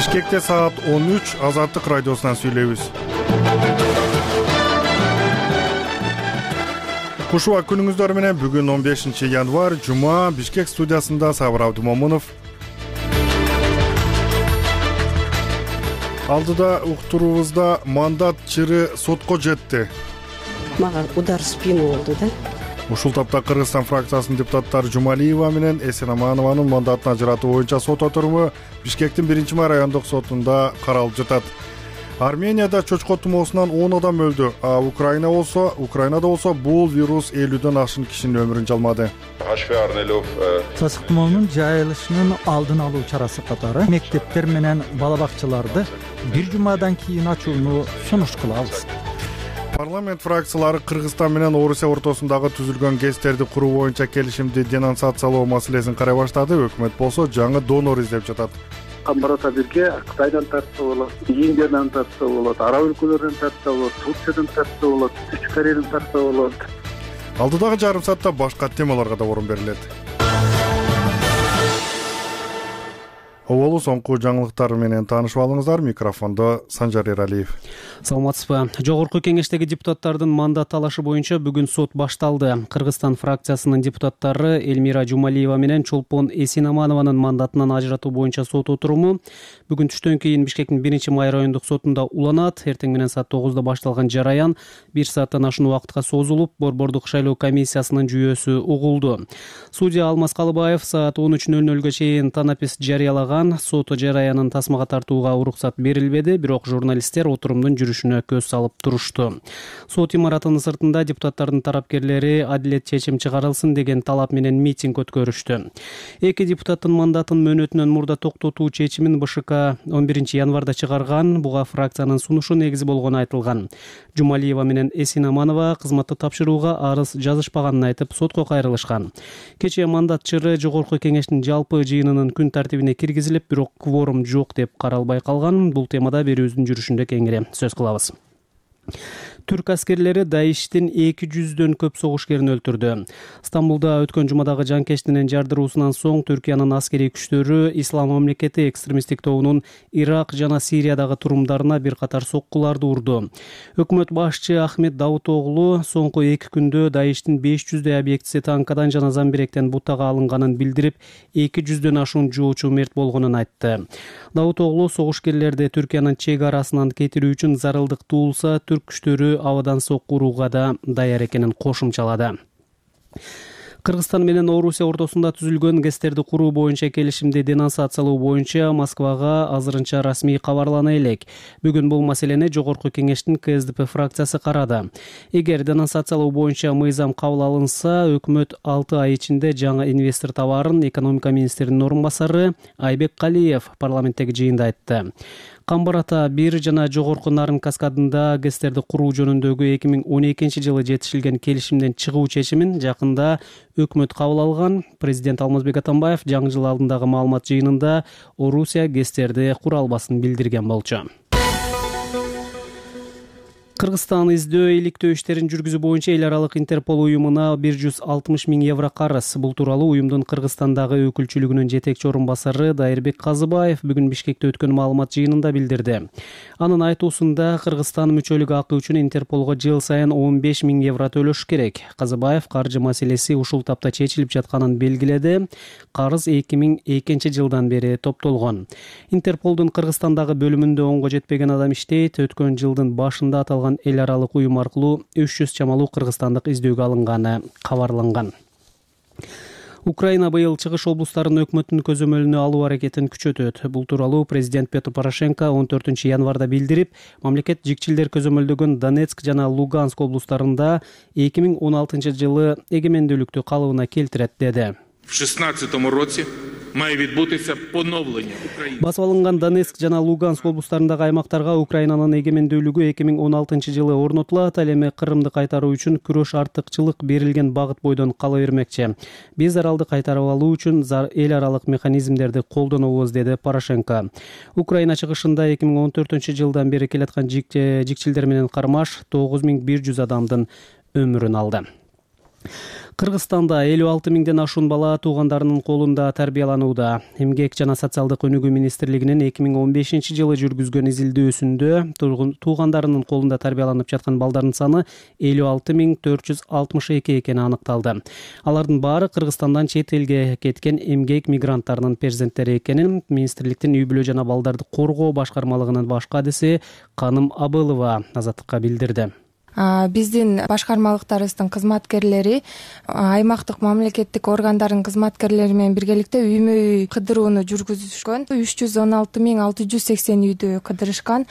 Бишкекте саат 13 Азаттык радиосунан сүйлөйбүз. Кушуа күнүңүздөр менен бүгүн 15 январь жума Бишкек студиясында Сабыр Абдумомунов. Алдыда уктуруубузда мандат чыры сотко жетти. Мага удар в спину болду да. Ушул тапта Кыргызстан фракциясынын депутаттары Жумалиева менен Эсенаманованын мандатын ажыратуу боюнча сот отуруму Бишкектин 1-май райондук сотунда каралып жатат. Арменияда чочко тумоосунан 10 адам өлдү, а Украинада болсо бул вирус 50ден ашык кишинин өмүрүн жалмады. Сасык тумоонун жайылышынын алдын алуу чарасы катары мектептер менен бала бакчаларды бир жумадан кийин ачууну сунуш кылабыз. Парламент фракциялары Кыргызстан менен Орусия ортосундагы түзүлгөн ГЭСтерди куруу боюнча келишимди денонсациялоо маселесин карай баштады. Өкмөт болсо жаңы донор издеп жатат. Камбарата бирге Кытайдан тартса болот, Индиядан тартса болот, араб өлкөлөрүнөн тартса болот, Турциядан тартса болот, Түштүк Кореядан тартса болот. Алдыдагы жарым саатта башка темаларга да орун берилет. Оболу соңку жаңылыктар менен таанышып алыңыздар. Микрофондо Санжар Эралиев. Саламатсызбы. Жогорку кеңештеги депутаттардын мандат талашы боюнча бүгүн сот башталды. Кыргызстан фракциясынын депутаттары Элмира Жумалиева менен Чолпон Эсенаманованын мандатынан ажыратуу боюнча сот отуруму бүгүн түштөн кийин Бишкектин 1-май райондук сотунда уланат. Эртең менен саат 9да башталган жараян 1 сааттан ашуун убакытка созулуп, Борбордук шайлоо комиссиясынын жүйөөсү угулду. Судья Алмаз Калыбаев саат 13:00га чейин танапис жарыялаган. Сот жараянын тасмага тартууга уруксат берилбеди, бирок журналисттер отурумдун жүрүшүнө көз салып турушту. Сот имаратынын сыртында депутаттардын тарапкерлери адилет чечим чыгарылсын деген талап менен митинг өткөрүштү. Эки депутаттын мандатын мөөнөтүнөн мурда токтотуу чечимин БШК 11 январда чыгарган. Буга фракциянын сунушу негиз болгону айтылган. Жумалиева менен Эсенаманова кызматты тапшырууга арыз жазышпаганын айтып сотко кайрылышкан. Кечээ мандат чыры жогорку кеңештин жалпы жыйынынын күн тартибине киргизилип, бирок кворум жок деп каралбай калган. Бул темада берүүбүздүн жүрүшүндө кеңири сөз кылабыз. Түрк аскерлери Даиштин 200дөн көп согушкерин өлтүрдү. Стамбулда өткөн жумадагы жанкештинин жардыруусунан соң Түркиянын аскерий күчтөрү Ислам мамлекети экстремисттик тобунун Ирак жана Сириядагы турумдарына бир катар соккуларды урду. Өкмөт башчы Ахмет Давутоглу соңку 2 күндө Даиштин 500дөй объектиси танкадан жана замбиректен бутага алынганын билдирип, 200дөн ашуун жоочу мерт болгонун айтты. Давутоглу согушкерлерди Түркиянын чек арасынан кетирүү үчүн зарылдык туулса, түрк күчтөрү абадан сокку урууга да даяр экенин кошумчалады. Кыргызстан менен Орусия ортосунда түзүлгөн ГЭСтерди куруу боюнча келишимди денонсациялоо боюнча Москвага азырынча расмий кабарлана элек. Бүгүн бул маселени жогорку кеңештин КСДП фракциясы карады. Эгер денонсациялоо боюнча мыйзам кабыл алынса, өкмөт 6 ай ичинде жаңы инвестор табарын экономика министринин орун басары Айбек Калиев парламенттеги жыйында айтты. Камбарата 1 жана жогорку Нарын каскадында ГЭСтерди куруу жөнүндөгү 2012-жылы жетишилген келишимден чыгуу чечимин жакында өкмөт кабыл алган. Президент Алмазбек Атамбаев жаңы жыл алдындагы маалымат жыйынында Орусия ГЭСтерди кура албасын билдирген болчу. Кыргызстан издөө иликтөө иштерин жүргүзүү боюнча эл аралык Интерпол уюмуна 160 миң евро карыз. Бул тууралуу уюмдун Кыргызстандагы өкүлчүлүгүнүн жетекчи орун басары Дайырбек Казыбаев бүгүн Бишкекте өткөн маалымат жыйынында билдирди. Анын айтуусунда Кыргызстан мүчөлүк акы үчүн Интерполго жыл сайын 15 миң евро төлөш керек. Казыбаев каржы маселеси ушул тапта чечилип жатканын белгиледи. Карыз 2002 жылдан бери топтолгон. Интерполдун Кыргызстандагы бөлүмүндө онго жетпеген адам иштейт. Өткөн жылдын башында аталган эл аралык уюм аркылуу 300 чамалуу кыргызстандык издөөгө алынганы кабарланган. Украина быйыл чыгыш облустарын өкмөттүн көзөмөлүнө алуу аракетин күчөтөт. Бул тууралуу президент Петр Порошенко 14 январда билдирип, мамлекет жикчилдер көзөмөлдөгөн Донецк жана Луганск облустарында 2016 жылы эгемендүүлүктү калыбына келтирет деди. В 2016 році має відбутися поновлення України. Басып алынган Донецк жана Луганск облустарындагы аймактарга Украинанын эгемендүүлүгү 2016 жылы орнотулат. Ал эми Кырымды кайтаруу үчүн күрөш артыкчылык берилген багыт бойдон кала бермекчи. Биз аралды кайтарып алуу үчүн эл аралык механизмдерди колдонобуз, деди Порошенко. Украина чыгышында 2014 жылдан бери келаткан жикчилдер менен кармаш 9100 адамдын өмүрүн алды. Кыргызстанда 56 миңден ашуун бала туугандарынын колунда тарбияланууда. Эмгек жана социалдык өнүгүү министрлигинин 2015 жылы жүргүзгөн изилдөөсүндө туугандарынын колунда тарбияланып жаткан балдардын саны 56.462 экени аныкталды. Алардын баары Кыргызстандан чет элге кеткен эмгек мигранттарынын перзенттери экенин министрликтин үй бүлө жана балдарды коргоо башкармалыгынын баш кадиси Каным Абылова Азаттыкка билдирди. Биздин башкармалыктарыбыздын кызматкерлери аймактык мамлекеттик органдардын кызматкерлери менен биргеликте үймө үй кыдырууну жүргүзүшкөн. 316.680 үйдү кыдырышкан.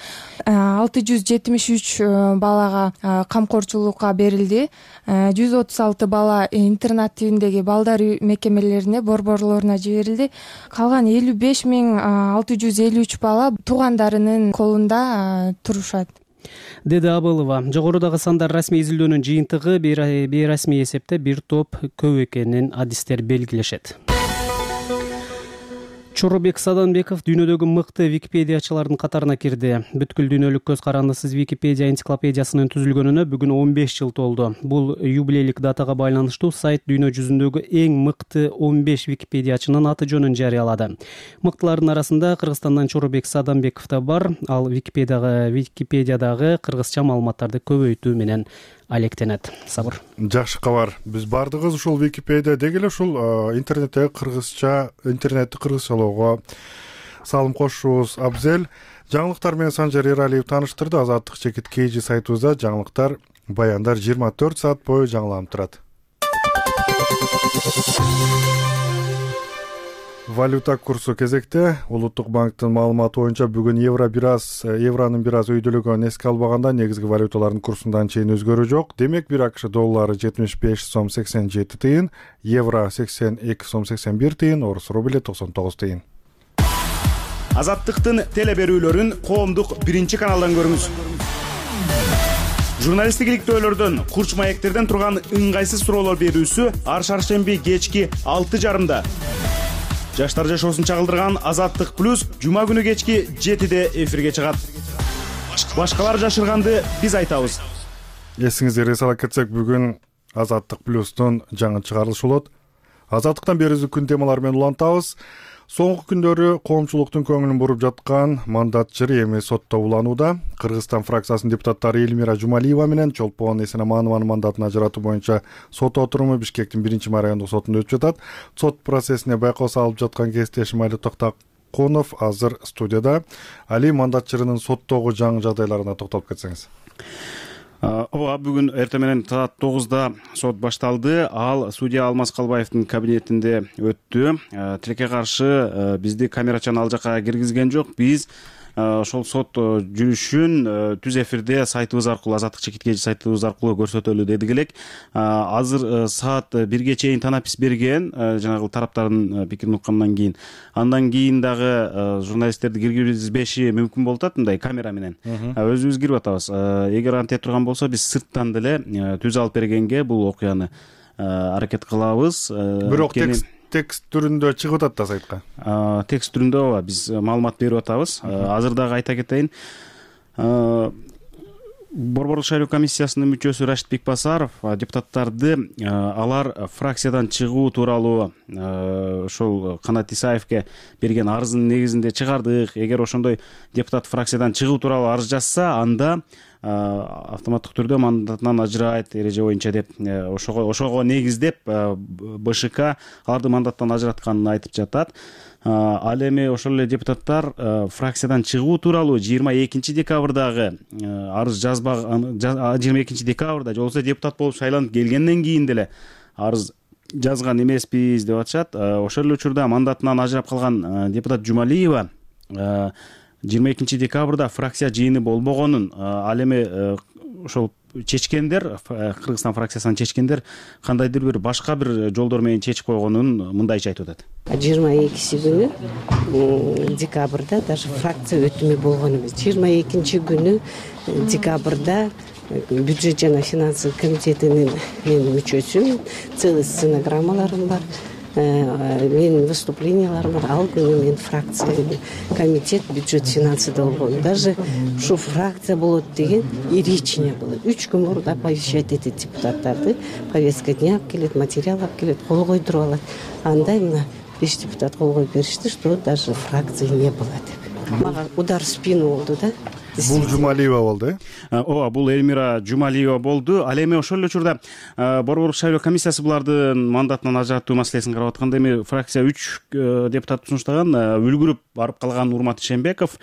673 балага камкорчулукка берилди. 136 бала интернат тибиндеги балдар мекемелерине, борборлоруна жиберилди. Калган 55.653 бала туугандарынын колунда турушат, деди Абылова. Жогорудагы сандар расмий изилдөөнүн жыйынтыгы, бейрасмий эсепте бир топ көп экенин адистер белгилешет. Чорубек Саданбеков дүйнөдөгү мыкты википедиячылардын катарына кирди. Бүткүл дүйнөлүк көз карандысыз Википедия энциклопедиясынын түзүлгөнүнө бүгүн 15 жыл толду. Бул юбилейлик датага байланыштуу сайт дүйнө жүзүндөгү эң мыкты 15 википедиячынын аты жөнүн жарыялады. Мыктылардын арасында Кыргызстандан Чорубек Саданбеков да бар. Ал Википедиядагы кыргызча маалыматтарды көбөйтүү менен алектенет. Сабыр. Жакшы кабар. Биз бардыгыбыз ушул Википедия деги эле ушул интернетти кыргызчалоого салым кошушубуз абзел. Жаңылыктар менен Санжар Эралиев тааныштырды. Азаттык чекит KG сайтыбызда жаңылыктар, баяндар 24 саат бою жаңыланып турат. Валюта курсу кезекте. Улуттук банктын маалыматы боюнча бүгүн евронун бир аз өйдөлөгөнүн эске албаганда негизги валюталардын курсундан чейин өзгөрүү жок. Демек, бир акш доллары 75 сом 87 тыйын, евро 82 сом 81 тыйын, орус рубли 99 тыйын. Азаттыктын теле берүүлөрүн коомдук биринчи каналдан көрүңүз. Журналисттик иликтөөлөрдөн, курч маектерден турган ыңгайсыз суроолор берүүсү ар шаршемби кечки 6:30. Жаштар жашоосун чагылдырган Азаттык плюс жума күнү кечки 7-де эфирге чыгат. Башкалар жашырганды биз айтабыз. Эсиңизге сала кетсек, бүгүн Азаттык плюстун жаңы чыгарылышы болот. Азаттыктан бери күн темалары менен улантабыз. Соңку күндөрү коомчулуктун көңүлүн буруп жаткан мандат жыры эми сотто уланууда. Кыргызстан фракциясынын депутаттары Элмира Жумалиева менен Чолпон Эсенаманованын мандатын ажыратуу боюнча сот отуруму Бишкектин 1-май райондук сотунда өтүп жатат. Сот процессине байкоо салып жаткан кесиптешим Али Токтакунов азыр студияда. Али, мандат жырынын соттогу жаңы жагдайларына токтолуп кетсеңиз. Бүгүн эртең менен саат 9-да сот башталды. Ал судья Алмаз Калбаевдин кабинетинде өттү. Тилекке каршы бизди камерачан ал жака киргизген жок. Биз ошол сот жүрүшүн түз эфирде сайтыбыз аркылуу, Азаттык чекит KG сайтыбыз аркылуу көрсөтөлү дедик элек. Азыр саат 1-ге чейин танапис берген, жанагы тараптардын пикирин уккандан кийин. Андан кийин дагы журналисттерди киргизбеши мүмкүн болуп атат, мындай камера менен. Өзүбүз кирип атабыз. Эгер антип турган болсо, биз сырттан деле түз алып бергенге бул окуяны аракет кылабыз. Бирок текст түрүндө чыгып атат да сайтка. Текст түрүндө биз маалымат берип атабыз. Азыр дагы айта кетейин. Борборлук шайлоо комиссиясынын мүчөсү Рашид Бекбасаров депутаттарды алар фракциядан чыгуу тууралуу ошол Канат Исаевке берген арыздын негизинде чыгардык. Эгер ошондой депутат фракциядан чыгуу тууралуу арыз жазса, анда автоматтык түрдө мандатынан ажырайт эреже боюнча деп ошого негиздеп БШК аларды мандаттан ажыратканын айтып жатат. Ал эми ошол эле депутаттар фракциядан чыгуу тууралуу 22 декабрдагы арыз жазбаган, 22 декабрда же болбосо депутат болуп шайланып келгенден кийин деле арыз жазган эмеспиз деп атышат. Ошол эле учурда мандатынан ажырап калган депутат Жумалиева 22 декабрда фракция жыйыны болбогонун, ал эми ошол чечкендер, Кыргызстан фракциясынан чечкендер кандайдыр бир башка бир жолдор менен чечип койгонун мындайча айтып атат. 22 күнү декабрда даже фракция өтүмү болгон эмес. 22 күнү декабрда бюджет жана финансы комитетинин мен мүчөсүмүн, целый стенограммаларым бар. Мен выступленияларым бар. Ал күнү мен фракция комитет бюджет финансыда болгон. Даже ушу фракция болот деген иричине болот. 3 күн мурда оповещать этет депутаттарды. Повестка дня алып келет, материал алып келет, кол койдуруп алат. Андай мына 5 депутат кол коюп беришти, что даже фракции не было деп. Мага удар в спину болду да. Бул Жумалиева болду, ооба, бул Эльмира Жумалиева болду. Ал эми ошол эле учурда Борборлук шайлоо комиссиясы булардын мандатынан ажыратуу маселесин карап атканда эми фракция 3 депутат сунуштаган, үлгүрүп барып калган Урмат Ишенбеков.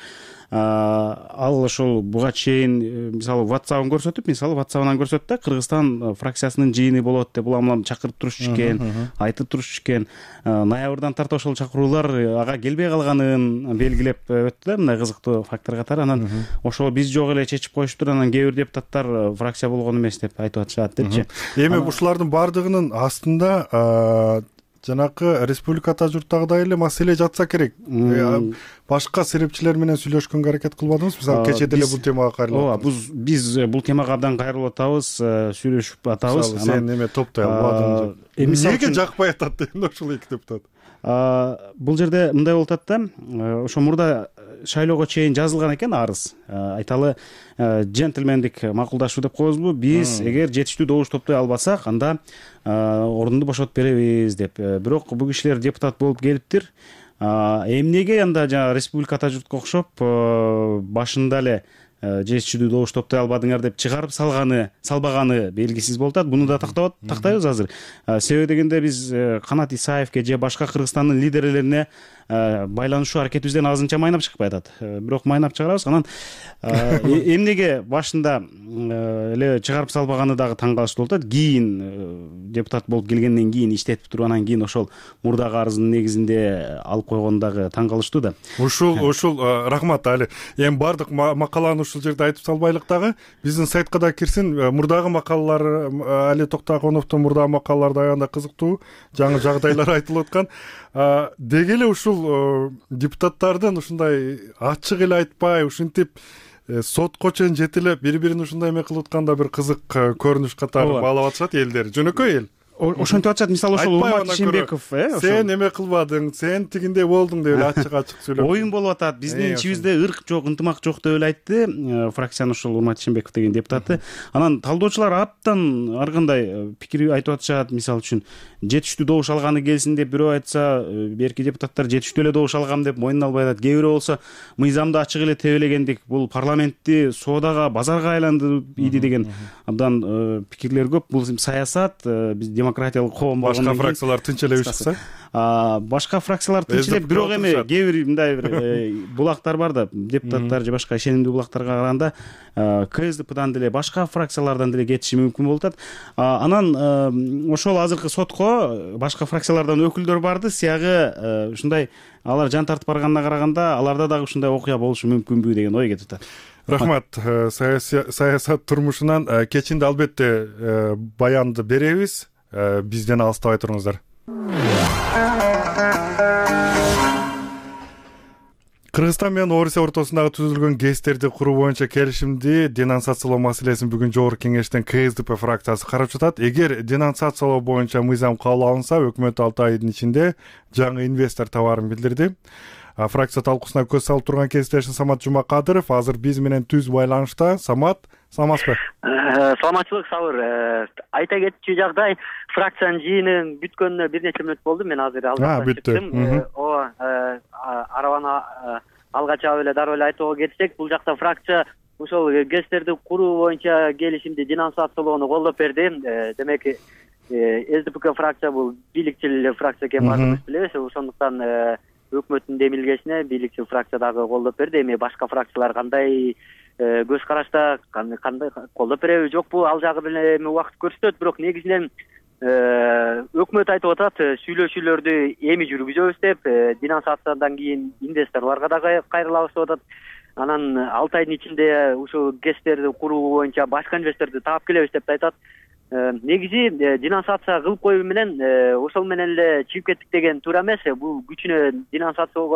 Ал ошол буга чейин мисалы WhatsApp-ын көрсөтүп, да, Кыргызстан фракциясынын жыйыны болот деп уламлам чакырып турушчу экен, айтып турушчу экен. Ноябрдан тарта ошол чакыруулар ага келбей калганын белгилеп өттү да, мындай кызыктуу фактор катары. Анан ошол биз жок эле чечип коюштур, анан кээ бир депутаттар фракция болгон эмес деп айтып атышат депчи. Эми ушулардын бардыгынын астында жанакы республикада журттагыдай эле маселе жатса керек. Башка серепчилер менен сүйлөшкөнгө аракет кылбадыңызбы? Мисалы кече деле бул темага кайрылып. Ооба, биз бул темага абдан кайрылып атабыз, сүйлөшүп атабыз. Сен эме топтой албадың. Эмнеге жакпай атат дейм ушул 2 депутат? Бул жерде мындай болуп атат да, ошо мурда шайлоого чейин жазылган экен арыз. Айталы джентльмендик макулдашуу деп коебузбу? Биз эгер жетиштүү добуш топтой албасак, анда орунду бошотуп беребиз деп. Бирок бул кишилер депутат болуп келиптир. Эмнеге анда жана республикада журтка окшоп башында эле жетиштүү добуш топтой албадыңар деп чыгарып салбаганы белгисиз болуп атат. Буну да тактайбыз азыр. Себеби дегенде биз Канат Исаевке же башка Кыргызстандын лидерлерине байланышуу аракетибизден азынча майнап чыкпай атат. Бирок майнап чыгарабыз. Анан эмнеге башында эле чыгарып салбаганы дагы таң калыштуу болуп атат. Кийин депутат болуп келгенден кийин иштетип туруп, анан кийин ошол мурдагы арыздын негизинде алып койгону дагы таң калыштуу да. Ушул рахмат али. Эми бардык макаланы ушул жерде айтып салбайлык дагы. Биздин сайтка да кирсин. Мурдагы макалалар, Али Токтогоновдун мурдагы макалалары да аябай кызыктуу, жаңы жагдайлар айтылып аткан. Деги эле ушул депутаттардын ушундай ачык эле айтпай, ушинтип сотко чейин жетелеп бири-бирин ушундай эме кылып атканда бир кызык көрүнүш катары баалап атышат элдер. Жөнөкөй эл. Ошентип атышат. Мисалы ошол Урмат Ишенбеков, сен эме кылбадың, сен тигиндей болдуң деп эле ачык сүйлөп. Оюн болуп атат. Биздин ичибизде ырк жок, ынтымак жок деп эле айтты фракциянын ошол Урмат Ишенбеков деген депутаты. Анан талдоочулар абдан ар кандай пикир айтып атышат. Мисалы үчүн жетиштүү добуш алганы келсин деп бирөө айтса, берки депутаттар жетиштүү эле добуш алгам деп мойнуна албай атат. Кээ бирөө болсо мыйзамды ачык эле тебелегендик, бул парламентти соодага, базарга айландырып ийди деген абдан пикирлер көп. Бул саясат, биз демократиялык коом болгондон башка фракциялар тынчелеп чыкса, башка фракциялар тынчелеп, бирок эми кээ бир мындай бир булактар бар да, депутаттар же башка ишенимдүү булактарга караганда КСДПдан деле башка фракциялардан деле кетиши мүмкүн болуп атат. Анан ошол азыркы сотко башка фракциялардан өкүлдөр барды. Сиягы ушундай алар жан тартып барганына караганда аларда дагы ушундай окуя болушу мүмкүнбү деген ой кетип атат. Рахмат. Саясат турмушунан кечинде албетте баянды беребиз. Бизден алыстабай туруңуздар. Кыргызстан менен Орусия ортосундагы түзүлгөн ГЭСтерди куруу боюнча келишимди денонсациялоо маселесин бүгүн Жогорку кеңештен КСДП фракциясы карап жатат. Эгер денонсациялоо боюнча мыйзам кабыл алынса, өкмөт 6 айдын ичинде жаңы инвестор табарын билдирди. Фракция талкуусуна көз салып турган кесиптешим Самат Жумакадыров азыр биз менен түз байланышта. Самат, саламатсызбы? Саламатчылык, сабыр. Айта кетчү жагдай, фракциянын жыйынын бүткөнүнө бир нече мүнөт болду. Мен азыр алга чыктым. Арабаны алга чабып эле дароо эле айтууга кетсек, бул жакта фракция ошол ГЭСтерди куруу боюнча келишимди денонсациялоону колдоп берди. Демек, СДПК фракция бул бийликчил фракция экенин баардыгыбыз билебиз. Ошондуктан өкмөттүн демилгесине бийликчил фракция дагы колдоп берди. Эми башка фракциялар кандай көз карашта, кандай колдоп береби жокпу, ал жагы менен эми убакыт көрсөтөт. Бирок негизинен өкмөт айтып атат, сүйлөшүүлөрдү эми жүргүзөбүз деп, денонсациядан кийин инвесторлорго дагы кайрылабыз деп атат. Анан 6 айдын ичинде ушул ГЭСтерди куруу боюнча башка инвесторду таап келебиз деп айтат. Негизи денонсация кылып коюу менен ошол менен эле чыгып кеттик деген туура эмес. Бул күчүнө денонсация болгон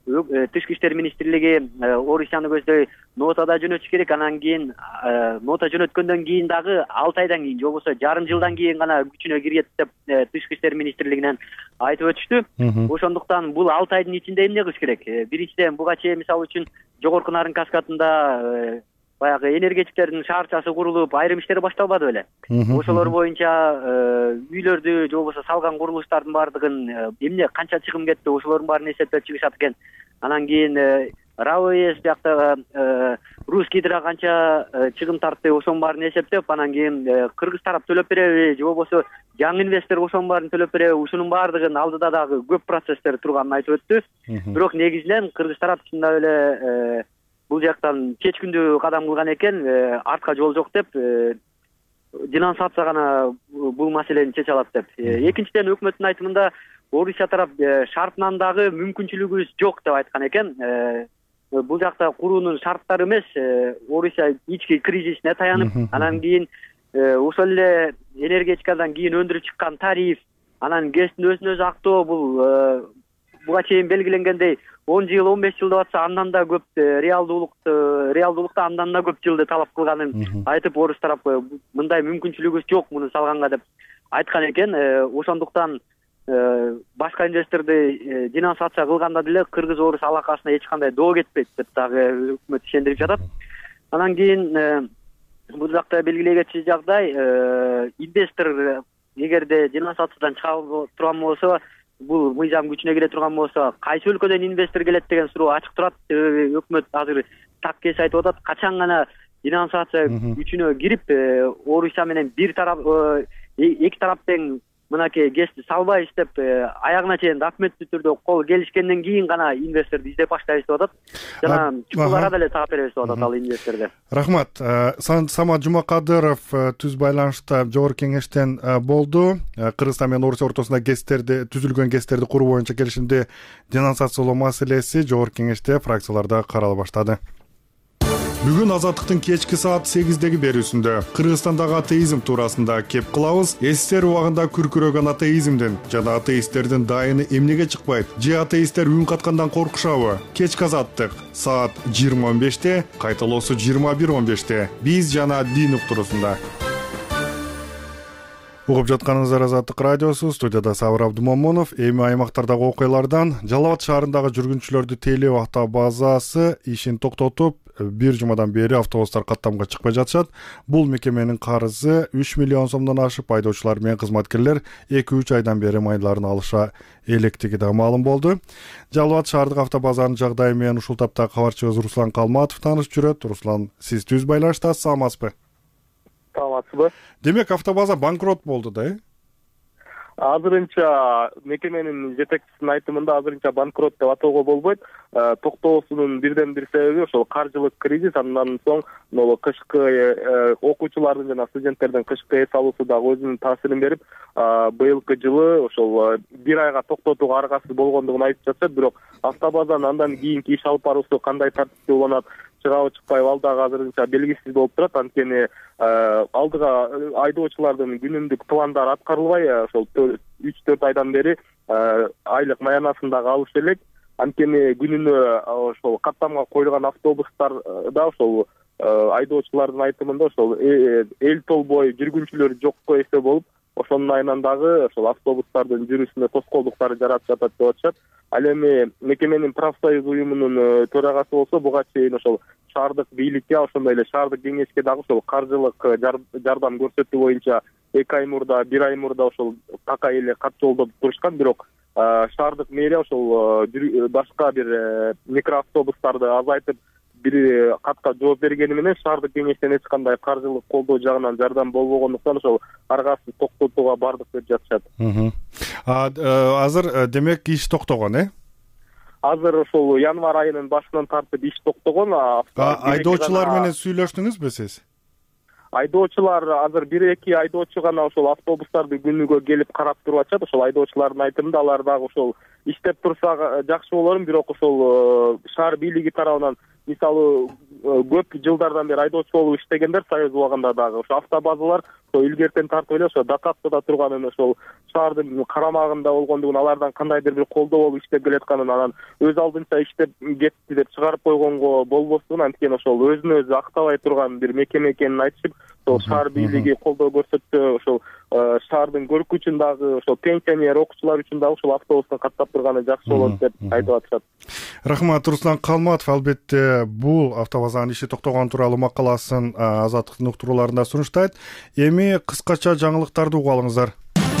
Тышкы иштер министрлиги Орусияны көздөй нотада жөнөтүш керек, анан кийин нота жөнөткөндөн кийин дагы 6 айдан кийин же болбосо жарым жылдан кийин гана күчүнө кирет деп Тышкы иштер министрлигинен айтып өтүштү. Ошондуктан бул 6 айдын ичинде эмне кылыш керек? Биринчиден буга чейин мисалы үчүн Жогорку Нарын каскадында баягы энергетиктердин шаарчасы курулуп, айрым иштер башталбады беле? Ошолор боюнча үйлөрдү же болбосо салган курулуштардын баардыгын эмне канча чыгым кетти, ошолордун баарын эсептеп чыгышат экен. Анан кийин РАОС биякта Русгидро канча чыгым тартты, ошонун баарын эсептеп, анан кийин кыргыз тарап төлөп береби же болбосо жаңы инвестор ошонун баарын төлөп береби, ушунун баардыгын алдыда дагы көп процесстер турганын айтып өттү. Бирок негизинен кыргыз тарап чындап эле бул жактан чечкиндүү кадам кылган экен, артка жол жок деп, денонсация гана бул маселени чече алат деп. Экинчиден өкмөттүн айтымында Орусия тарап шартынан дагы мүмкүнчүлүгүбүз жок деп айткан экен. Бул жакта куруунун шарттары эмес, Орусия ички кризисине таянып, анан кийин ошол эле энергетикадан кийин өндүрүп чыккан тариф, анан гэстин өзүн өзү актоо, бул буга чейин белгиленгендей 10 жыл, 15 жыл деп атса, андан да көп реалдуулукта андан да көп жылды талап кылганын айтып, орус тарап мындай мүмкүнчүлүгүбүз жок муну салганга деп айткан экен. Ошондуктан башка инвесторду денонсация кылганда деле кыргыз-орус алакасына эч кандай доо кетпейт деп дагы өкмөт ишендирип жатат. Анан кийин бул жакта белгилей кетчү жагдай, инвестор эгерде денонсациядан чыга турган болсо, бул мыйзам күчүнө кире турган болсо, кайсы өлкөдөн инвестор келет деген суроо ачык турат. Өкмөт азыр так кес айтып атат, качан гана денонсация күчүнө кирип, Орусия менен бир тарап, эки тарап тең мынакей гэсти салбайбыз деп аягына чейин документтүү түрдө кол келишкенден кийин гана инвесторду издеп баштайбыз деп атат. Жана чукулара деле таап беребиз деп атат ал инвесторго. Рахмат. Самат Жумакадыров түз байланышта Жогорку Кеңештен болду. Кыргызстан менен Орусия ортосунда гэстерди, түзүлгөн гэстерди куруу боюнча келишимди денонсациялоо маселеси Жогорку Кеңеште фракцияларда карала баштады. Бүгүн Азаттыктын кечки саат 8-деги берүүсүндө Кыргызстандагы атеизм туурасында кеп кылабыз. Эстер убагында күркүрөгөн атеизмдин жана атеисттердин дайыны эмнеге чыкпайт? Же атеисттер үн каткандан коркушабы? Кечки Азаттык саат 20:15-те, кайталоосу 21:15-те. Биз жана дин уктуруусунда. Угуп жатканыңыздар Азаттык радиосу, студияда Сабыр Абдумомунов. Эми аймактардагы окуялардан Жалал Абад шаарындагы жүргүнчүлөрдү тейлөө автобазасы ишин токтотуп, бир жумадан бери автобустар каттамга чыкпай жатышат. Бул мекеменин карызы 3 миллион сомдон ашып, айдоочулар менен кызматкерлер 2-3 айдан бери майларын алыша электиги да маалым болду. Жалал Абад шаардык автобазанын жагдайы менен ушул тапта кабарчыбыз Руслан Калматов таанышып жүрөт. Руслан, сиз түз байланыштасыз, саламатсызбы? Саламатсызбы? Демек автобаза банкрот болду да? Азырынча мекеменин жетекчисинин айтымында азырынча банкрот деп атоого болбойт. Токтоосунун бирден бир себеби ошол каржылык кризис, андан соң кышкы окуучулардын жана студенттердин кышкы эс алуусу дагы өзүнүн таасирин берип, быйылкы жылы ошол бир айга токтотууга аргасыз болгондугун айтып жатышат. Бирок автобазанын андан кийинки иш алып баруусу кандай тартипте уланат, чыгабы чыкпайбы, ал дагы азырынча белгисиз болуп турат. Анткени алдыга айдоочулардын күнүмдүк пландары аткарылбай, ошол 3-4 айдан бери айлык маянасын дагы алыш элек. Анткени күнүнө ошол каттамга коюлган автобустар да ошол айдоочулардын айтымында ошол эл толбой жүргүнчүлөр жокко эсе болуп, ошонун айынан дагы ошол автобустардын жүрүүсүнө тоскоолдуктар жаратып жатат деп атышат. Ал эми мекеменин профсоюз уюмунун төрагасы болсо буга чейин ошол шаардык бийликке, ошондой эле шаардык кеңешке дагы ошол каржылык жардам көрсөтүү боюнча 2 ай мурда, 1 ай мурда ошол такай эле кат жолдоп турушкан. Бирок шаардык мэрия ошол башка бир микроавтобустарды азайтып бир катка жооп бергени менен шаардык кеңештен эч кандай каржылык колдоо жагынан жардам болбогондуктан ошол аргасыз токтотууга бардык деп жатышат. Азыр демек иш токтогон, Азыр ошол январь айынын башынан тартып иш токтогон. Айдоочулар менен сүйлөштүңүзбү сиз? Айдоочулар азыр 1-2 айдоочу гана ошол автобустарды күнүгө келип карап туруп атышат. Ошол айдоочулардын айтымында алар дагы ошол иштеп турса жакшы болорун, бирок ошол шаар бийлиги тарабынан мисалы көп жылдардан бери айдоочу болуп иштегендер союз убагында дагы ошо автобазалар илгертен тартып эле ошо Дакаптада турганын, ошол шаардын карамагында болгондугун, алардан кандайдыр бир колдоо болуп иштеп келатканын, анан өз алдынча иштеп кетти деп чыгарып койгонго болбосун, анткени ошол өзүн өзү актабай турган бир мекеме экенин айтышып, ошол шаар бийлиги колдоо көрсөттү. Ошол шаардын көркүчүн дагы, ошол пенсионер окуучулар үчүн дагы ошол автобустун каттап турганы жакшы болот деп айтып атышат. Рахмат, Руслан Калматов. Албетте бул автобазанын иши токтогон тууралуу макаласын Азаттыктын уктурууларында сунуштайт. Эми кыскача жаңылыктарды угуп алыңыздар.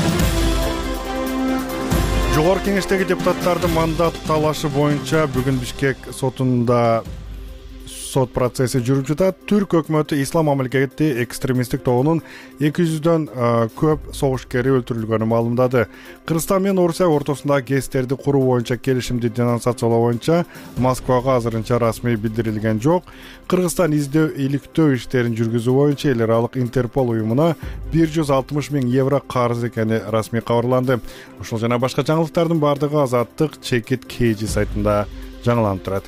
Жогорку кеңештеги депутаттардын мандат талашы боюнча бүгүн Бишкек сотунда сот процесси жүрүп жатат. Түрк өкмөтү ислам мамлекети экстремисттик тобунун 200дөн көп согушкери өлтүрүлгөнүн маалымдады. Кыргызстан менен Орусия ортосундагы КСДРди куруу боюнча келишимди денонсациялоо боюнча Москвага азырынча расмий билдирилген жок. Кыргызстан издөө иликтөө иштерин жүргүзүү боюнча эл аралык Интерпол уюмуна 160 000 евро карыз экени расмий кабарланды. Ушул жана башка жаңылыктардын бардыгы Азаттык Чекит KG сайтында жаңыланып турат.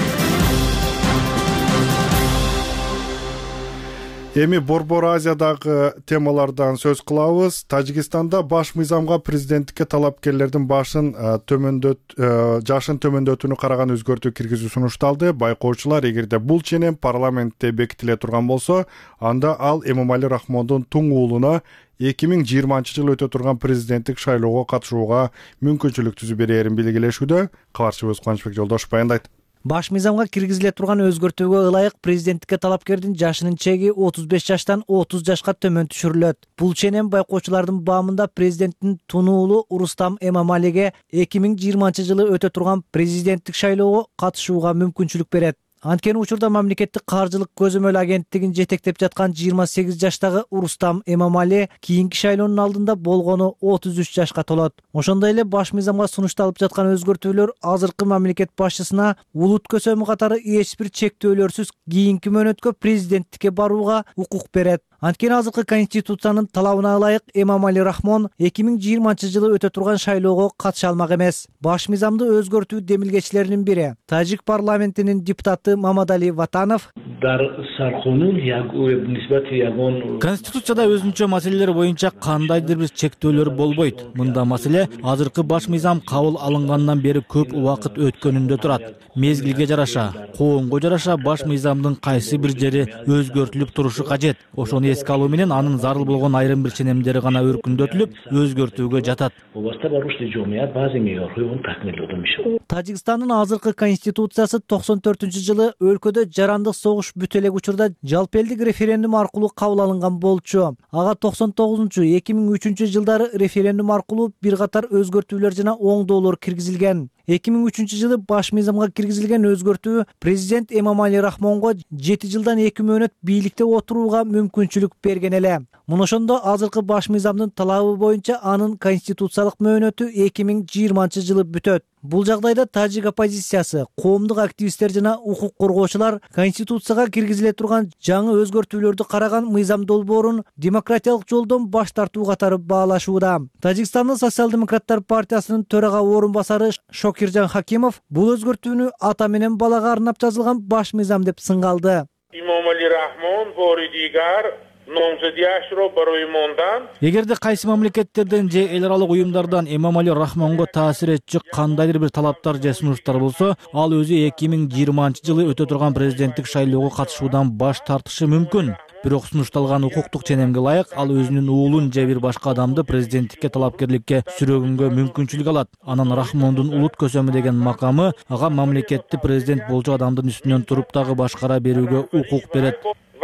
Эми Борбор Азиядагы темалардан сөз кылабыз. Тажикстанда баш мыйзамга президенттикке талапкерлердин жашын төмөндөтүүнү караган өзгөртүү киргизүү сунушталды. Байкоочулар эгерде бул ченем парламентте бекитиле турган болсо, анда ал Эмомали Рахмондун туң уулуна 2020-жылы өтө турган президенттик шайлоого катышууга мүмкүнчүлүк түзүп берерин белгилешүүдө. Кабарчыбыз Кубанычбек Жолдошов баяндайт. Баш мыйзамга киргизиле турган өзгөртүүгө ылайык президенттикке талапкердин жашынын чеги 35 жаштан 30 жашка төмөн түшүрүлөт. Бул ченем байкоочулардын баамында президенттин тун уулу Рустам Эмомалиге 2020-жылы өтө турган президенттик шайлоого катышууга мүмкүнчүлүк берет. Анткени учурда мамлекеттик каржылык көзөмөл агенттигин жетектеп жаткан 28 жаштагы Рустам Эмомали кийинки шайлоонун алдында болгону 33 жашка толот. Ошондой эле баш мыйзамга сунушталып жаткан өзгөртүүлөр азыркы мамлекет башчысына улут көсөмү катары эч бир чектөөлөрсүз кийинки мөөнөткө президенттикке барууга укук берет. Анткени азыркы конституциянын талабына ылайык Эмомали Рахмон 2020-жылы өтө турган шайлоого катыша алмак эмес. Баш мыйзамды өзгөртүү демилгечилеринин бири Тажик парламентинин депутаты Мамадали Ватанов Конституцияда өзүнчө маселелер боюнча кандайдыр бир чектөөлөр болбойт. Мында маселе азыркы баш мыйзам кабыл алынгандан бери көп убакыт өткөнүндө турат. Мезгилге жараша, коомго жараша баш мыйзамдын кайсы бир жери өзгөртүлүп турушу кажет. Ошону эске алуу менен анын зарыл болгон айрым бир ченемдери гана өркүндөтүлүп, өзгөртүүгө жатат. Тажикстандын азыркы конституциясы 94-жылы өлкөдө жарандык согуш бүтө элек учурда жалпы элдик референдум аркылуу кабыл алынган болчу. Ага 99-2003 жылдары референдум аркылуу бир катар өзгөртүүлөр жана оңдоолор киргизилген. 2003 баш мыйзамга киргизилген өзгөртүү президент Эмомали Рахмонго 7 жылдан 2 мөөнөт бийликте отурууга мүмкүнчүлүк берген эле. Муну ошондо азыркы баш мыйзамдын талабы боюнча анын конституциялык мөөнөтү 2020-жылы бүтөт. Бул жагдайда тажик оппозициясы, коомдук активисттер жана укук коргоочулар конституцияга киргизиле турган жаңы өзгөртүүлөрдү караган мыйзам долбоорун демократиялык жолдон баш тартуу катары баалашууда. Тажикстандын социал-демократтар партиясынын төрага орун басары Шокиржан Хакимов бул өзгөртүүнү ата менен балага арнап жазылган баш мыйзам деп сынгалды. Эмомали Рахмон бори дигар Эгерде кайсы мамлекеттерден же эл аралык уюмдардан Эмомали Рахмонго таасир этчү кандайдыр бир талаптар же сунуштар болсо, ал өзү 2020-жылы өтө турган президенттик шайлоого катышуудан баш тартышы мүмкүн. Бирок сунушталган укуктук ченемге ылайык ал өзүнүн уулун же бир башка адамды президенттикке талапкерликке сүрөгөнгө мүмкүнчүлүк алат. Анан Рахмондун улут көсөмү деген макамы ага мамлекетти президент болчу адамдын үстүнөн туруп дагы башкара берүүгө укук берет.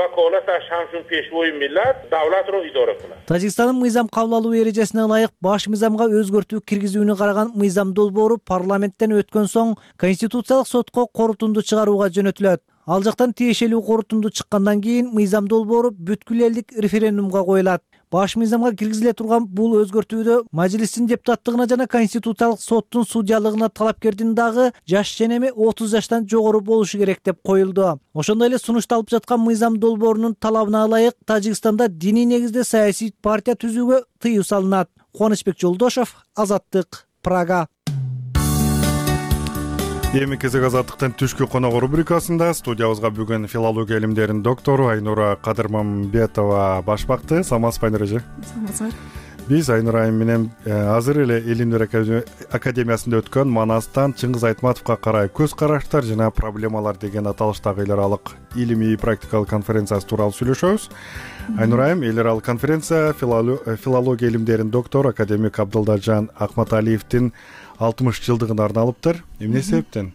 Тажикстандын мыйзам кабыл алуу эрежесине ылайык баш мыйзамга өзгөртүү киргизүүнү караган мыйзам долбоору парламенттен өткөн соң конституциялык сотко корутунду чыгарууга жөнөтүлөт. Ал жактан тиешелүү корутунду чыккандан кийин мыйзам долбоору бүткүл элдик референдумга коюлат. Баш мыйзамга киргизиле турган бул өзгөртүүдө мажлистин депутаттыгына жана конституциялык соттун судьялыгына талапкердин дагы жаш ченеми 30 жаштан жогору болушу керек деп коюлду. Ошондой эле сунушталып жаткан мыйзам долбоорунун талабына ылайык Тажикстанда диний негизде саясий партия түзүүгө тыюу салынат. Кубанычбек Жолдошов, Азаттык, Прага. Эми кезек азаттыктын түшкү коногу рубрикасында студиябызга бүгүн филология илимдеринин доктору Айнура Кадырмамбетова баш бакты. Саламатсызбы Айнура эже? Саламатсызбы. Биз Айнура айым менен азыр эле Илимдер академиясында өткөн Манастан Чыңгыз Айтматовго карай көз караштар жана проблемалар деген аталыштагы эл аралык илимий практикалык конференциясы тууралуу сүйлөшөбүз. Айнура айым, эл аралык конференция филология илимдеринин доктору академик Абдылдажан Акматалиевдин 60 жылдыгына арналыптыр. Эмне себептен?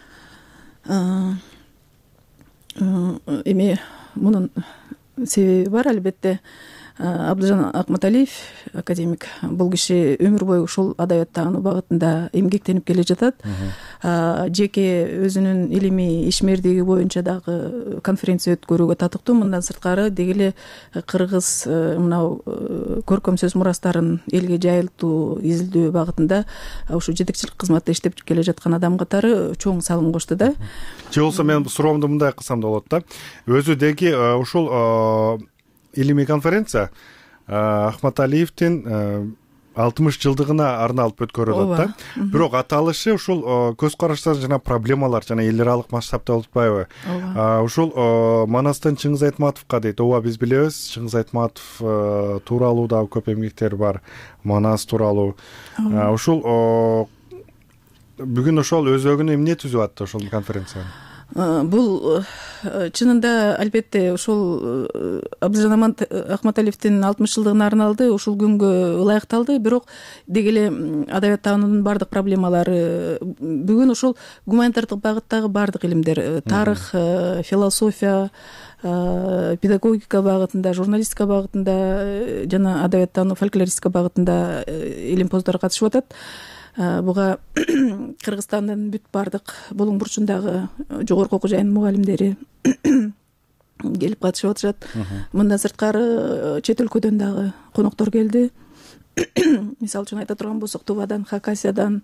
Эми мунун себеби бар, албетте. Абдылжан Акматалиев, академик, бул киши өмүр бою ушул адабият таануу багытында эмгектенип келе жатат. Жеке өзүнүн илимий ишмердиги боюнча дагы конференция өткөрүүгө татыктуу. Мындан сырткары деги эле кыргыз мынау көркөм сөз мурастарын элге жайылтуу, изилдөө багытында ушу жетекчилик кызматта иштеп келе жаткан адам катары чоң салым кошту да. Же болсо мен суроомду мындай кылсам да болот да. Өзү деги ушул илимий конференция Акматалиевдин 60 жылдыгына арналып өткөрүлөт да. Бирок аталышы ушул көз караштар жана проблемалар жана эл аралык масштабта болуп атпайбы? Ушул Манастан Чыңгыз Айтматовго дейт. Ооба, биз билебиз, Чыңгыз Айтматов тууралуу дагы көп эмгектер бар, Манас тууралуу. Ушул бүгүн ошол өзөгүн эмне түзүп атты ошол конференцияны? Бул чынында албетте ушул Абдылжан Акматалиевдин 60 жылдыгына арналды, ушул күнгө ылайыкталды. Бирок деги эле адабият таануунун бардык проблемалары бүгүн ушул гуманитардык багыттагы бардык илимдер, тарых, философия, педагогика багытында, журналистика багытында жана адабият таануу, фольклористика багытында илимпоздар катышып атат. Буга Кыргызстандын бүт бардык болуң бурчундагы жогорку окуу жайынын мугалимдери келип катышып атышат. Мындан сырткары чет өлкөдөн дагы коноктор келди. Мисалы үчүн айта турган болсок, Тувадан, Хакасиядан,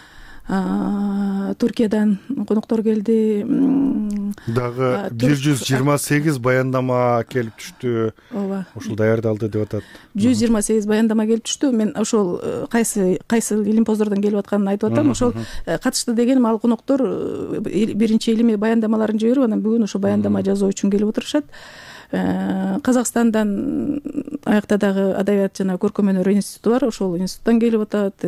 Туркиядан коноктор келди. Дагы 128 баяндама келип түштү. Ооба. Ушул даярдалды деп атат. 128 баяндама келип түштү. Мен ошол кайсы илимпоздордон келип атканын айтып атам. Ошол катышты дегеним, ал коноктор биринчи илимий баяндамаларын жиберип, анан бүгүн ошо баяндама жазуу үчүн келип отурушат. Казакстандан аякта дагы адабият жана көркөм өнөр институту бар. Ошол институттан келип атат.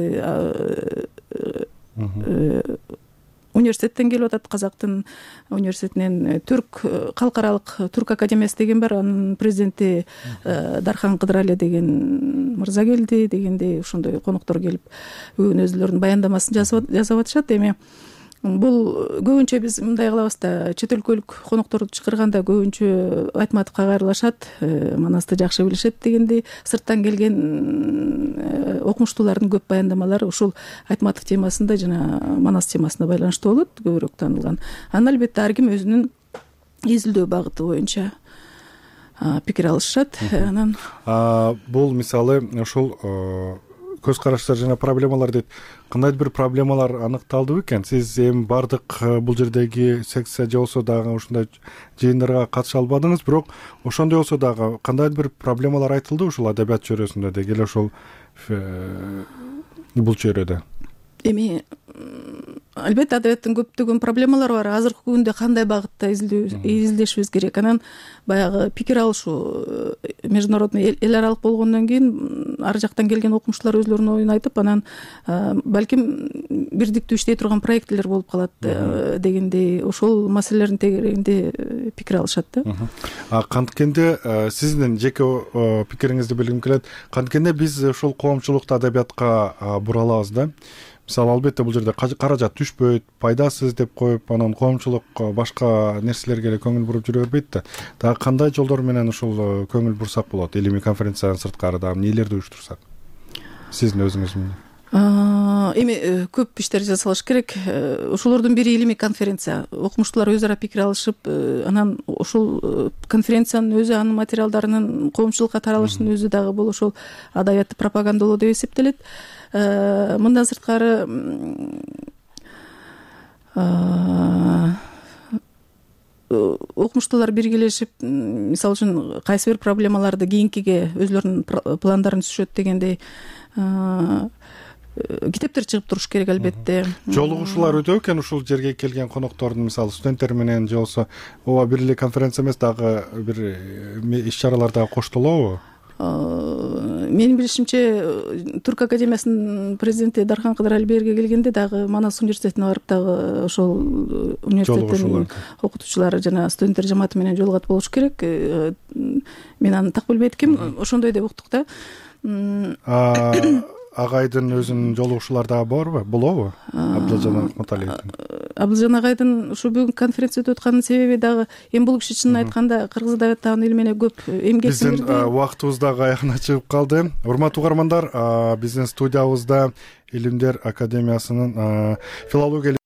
Университеттен келип атат, Казактын университетинен калкаралык түрк академиясы деген бар, анын президенти Дархан Кыдырали деген мырза келди дегендей, ошондой коноктор келип бүгүн өзүлөрүнүн баяндамасын жасап атышат. Эми бул көбүнчө биз мындай кылабыз да, чет өлкөлүк конокторду чакырганда көбүнчө Айтматовго кайрылышат, Манасты жакшы билишет дегендей. Сырттан келген окумуштуулардын көп баяндамалары ушул Айтматов темасында жана Манас темасына байланыштуу болот, көбүрөөк таанылган. Анан албетте ар ким өзүнүн изилдөө багыты боюнча пикир алышат. Анан бул мисалы ушул көз караштар жана проблемалар дейт. Кандайдыр бир проблемалар аныкталдыбы экен? Сиз эми бардык бул жердеги секция же болсо дагы ушундай жыйындарга катыша албадыңыз, бирок ошондой болсо дагы кандайдыр бир проблемалар айтылды ушул адабият чөйрөсүндө деги эле ошол бул чөйрөдө? Эми албетте адабияттын көптөгөн проблемалары бар. Азыркы күндө кандай багытта изилдешибиз керек? Анан баягы пикир алышуу международный эл аралык болгондон кийин ар жактан келген окумуштуулар өзүлөрүнүн оюн айтып, анан балким бирдиктүү иштей турган проектилер болуп калат дегендей, ошол маселелердин тегерегинде пикир алышат да. Канткенде сиздин жеке пикириңизди билгим келет. Канткенде биз ошол коомчулукту адабиятка буралабыз да. Мисалы, албетте бул жерде каражат түшпөйт, пайдасыз деп коюп, анан коомчулук башка нерселерге эле көңүл буруп жүрө бербейт да. Дагы кандай жолдор менен ушул көңүл бурсак болот? Илимий конференциянын сырткары дагы эмнелерди уюштурсак? Сиздин өзүңүз эми көп иштер жасалыш керек. Ошолордун бири илимий конференция. Окумуштуулар өз ара пикир алышып, анан ошол конференциянын өзү, анын материалдарынын коомчулукка таралышынын өзү дагы бул ошол адабиятты пропагандалоо деп эсептелет. Мындан сырткары окумуштуулар биргелешип, мисалы үчүн кайсы бир проблемаларды кийинкиге өзүлөрүнүн пландарын түзүшөт дегендей китептер чыгып туруш керек албетте. Жолугушуулар өтө экен ушул жерге келген коноктордун, мисалы студенттер менен же болбосо ооба бир эле конференция эмес, дагы бир иш чаралар дагы коштолобу? Менин билишимче Түрк академиясынын президенти Дархан Кыдыралиевге келгенде дагы Манас университетине барып дагы ошол университеттин окутуучулары жана студенттер жамааты менен жолугат болуш керек. Мен аны так билбейт экенмин, ошондой деп уктук да. Агайдын өзүнүн жолугушуулары дагы барбы? Болобу? Абдылжан Акматалиевдин. Абдылжан агайдын ушу бүгүн конференция өтүп атканын себеби дагы эми бул киши чынын айтканда кыргыз адабият таануу илмине көп эмгек сиңирди. Биздин убактыбыз дагы аягына чыгып калды. Урматтуу угармандар, биздин студиябызда Илимдер академиясынын филология